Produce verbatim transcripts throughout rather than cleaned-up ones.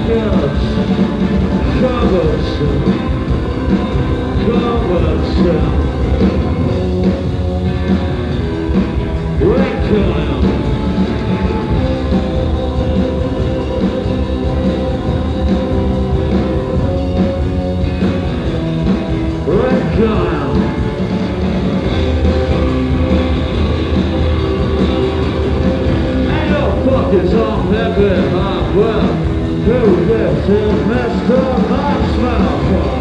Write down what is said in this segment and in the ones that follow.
Yes, troublesome, troublesome. Requiem. Requiem. Ain't no fucking song that good, huh? Well, who gets it messed up my smile?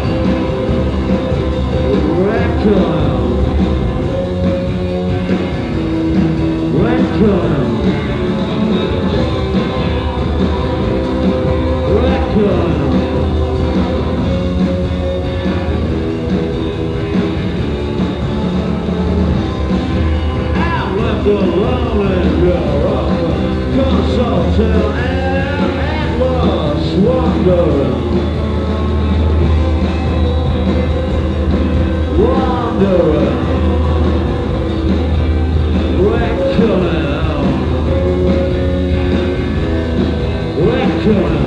Requiem. Requiem. Requiem. I'm left alone in your consulting and endless wandering. Wandering. Requiem. Requiem.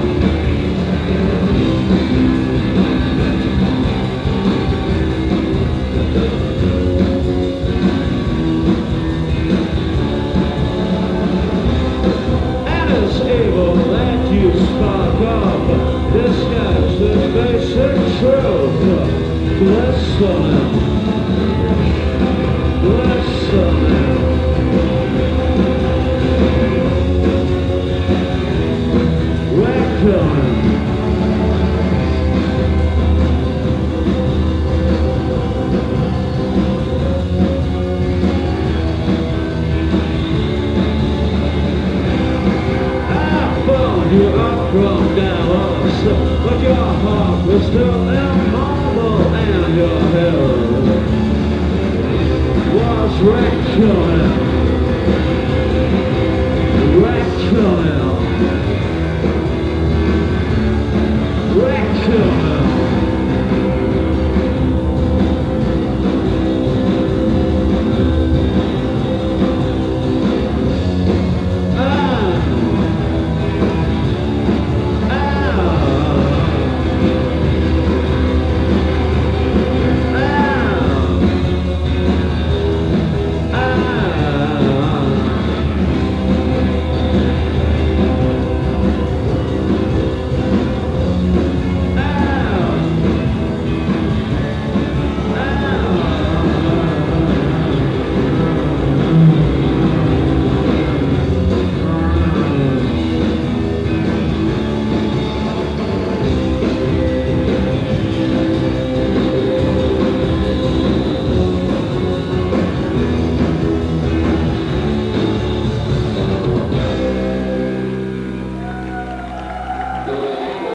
And it's evil that you spark up. This guy's the basic truth. Listening. Listening. Requiem. You up from Dallas, but your heart was still immobile and your hair was Requiem. Requiem. Requiem.